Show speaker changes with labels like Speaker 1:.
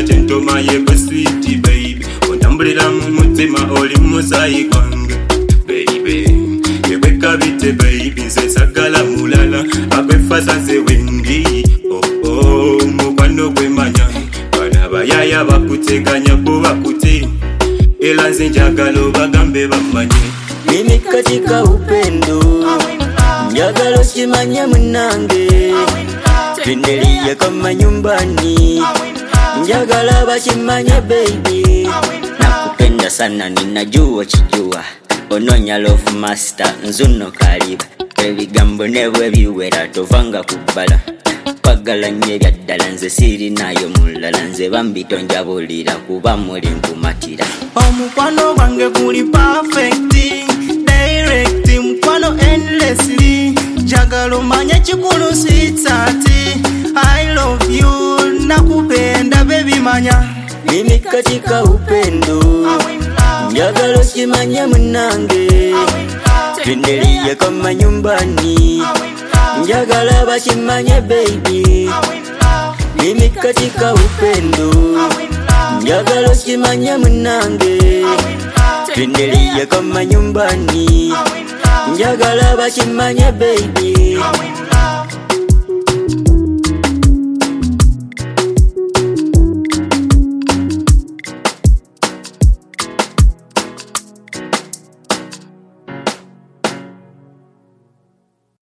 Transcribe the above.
Speaker 1: chentoma yego sweet baby. Ontambulira mu mutima oli musayi kwange baby. Yeweka bite baby nze sagala mulala akwefasa nze wendi. Mukwano gwemanya bana bayaya bakuteganya kuba kuti ela nze njagala bagambe bamanye.
Speaker 2: Mimi katika upendo njagala usimanye munange twendelie kama nyumbani njagala bachimanye baby. Nakupenda sana ninajua chijua ononya love master nzuno kaliba ebigambo nebwe biwera tovanga kubala pagala nye byaddala nze siri nayo mulala nze bambitonjabulira kuba muli nkumatira.
Speaker 3: Omukwano gwange guli perfect direct mukwano endlessly njagala omanye kikulu sitsati I love you nakupenda baby manya.
Speaker 2: Mimi katika upendo njagala usimanye munange twendelie kama nyumbani njagala bachimanye baby. Mimi katika upendo njagala usimanye munange twendelie kama nyumbani njagala bachimanye baby.